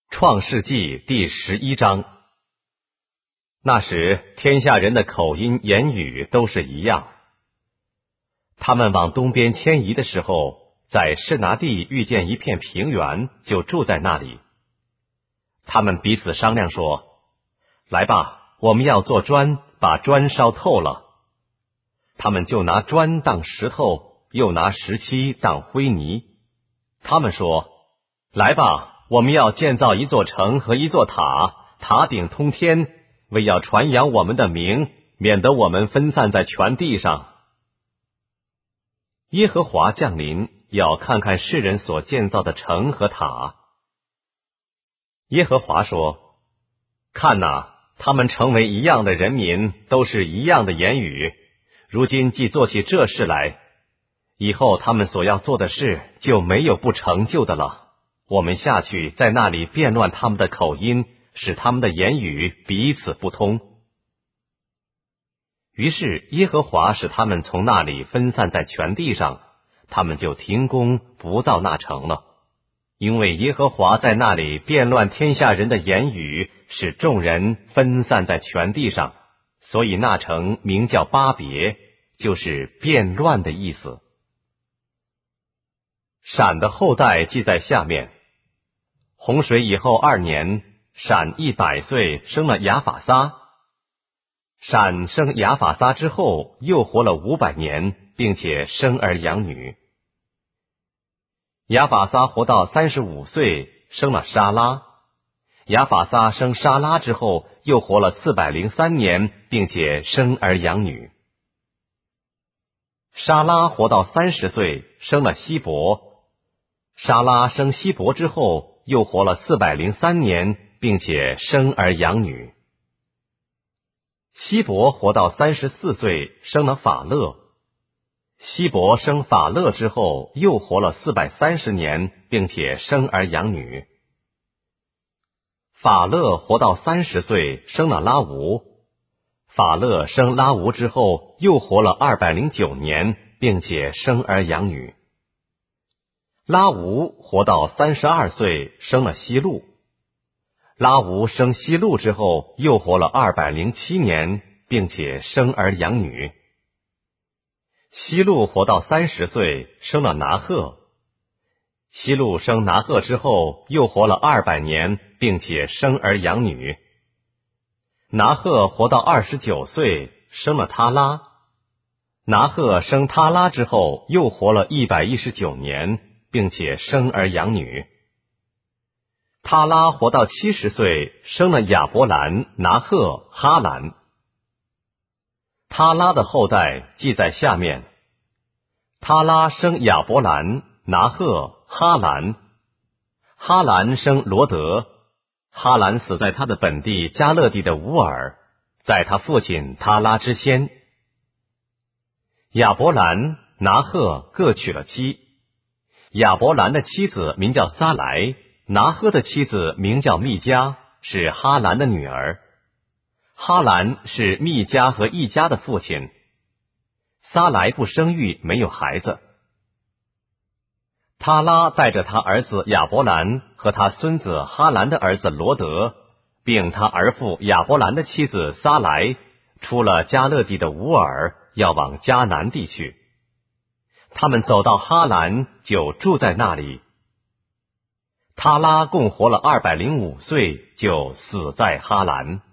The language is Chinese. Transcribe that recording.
创世纪第11章。那时天下人的口音言语都是一样。他们往东边迁移的时候，在示拿地遇见一片平原，就住在那里。他们彼此商量说，来吧，我们要做砖，把砖烧透了。他们就拿砖当石头，又拿石漆当灰泥。他们说，来吧，我们要建造一座城和一座塔，塔顶通天，为要传扬我们的名，免得我们分散在全地上。耶和华降临，要看看世人所建造的城和塔。耶和华说，看哪，他们成为一样的人民，都是一样的言语，如今既做起这事来，以后他们所要做的事就没有不成就的了。我们下去，在那里变乱他们的口音，使他们的言语彼此不通。于是耶和华使他们从那里分散在全地上，他们就停工不造那城了。因为耶和华在那里变乱天下人的言语，使众人分散在全地上，所以那城名叫巴别，就是变乱的意思。闪的后代记在下面。洪水以后2年，闪100岁，生了亚法撒。闪生亚法撒之后，又活了500年，并且生儿养女。亚法撒活到35岁，生了沙拉。亚法撒生沙拉之后，又活了403年，并且生儿养女。沙拉活到30岁，生了希伯。沙拉生希伯之后，又活了403年，并且生儿养女。希伯活到34岁，生了法勒。希伯生法勒之后，又活了430年，并且生儿养女。法勒活到30岁，生了拉吾。法勒生拉吾之后，又活了209年，并且生儿养女。拉吾活到32岁，生了希路。拉吾生希路之后，又活了207年，并且生儿养女。希路活到30岁，生了拿鹤。希路生拿鹤之后，又活了200年，并且生儿养女。拿鹤活到29岁，生了他拉。拿鹤生他拉之后，又活了119年，并且生儿养女。他拉活到70岁，生了亚伯兰、拿鹤、哈兰。他拉的后代记在下面。他拉生亚伯兰、拿鹤、哈兰。哈兰生罗德。哈兰死在他的本地加勒地的乌尔，在他父亲他拉之先。亚伯兰、拿鹤各娶了妻。亚伯兰的妻子名叫撒来，拿鹤的妻子名叫密迦，是哈兰的女儿。哈兰是密迦和一家的父亲。撒来不生育，没有孩子。他拉带着他儿子亚伯兰和他孙子哈兰的儿子罗德，并他儿父亚伯兰的妻子撒来，出了加勒地的乌尔，要往迦南地去。他们走到哈兰，就住在那里。他拉共活了205岁，就死在哈兰。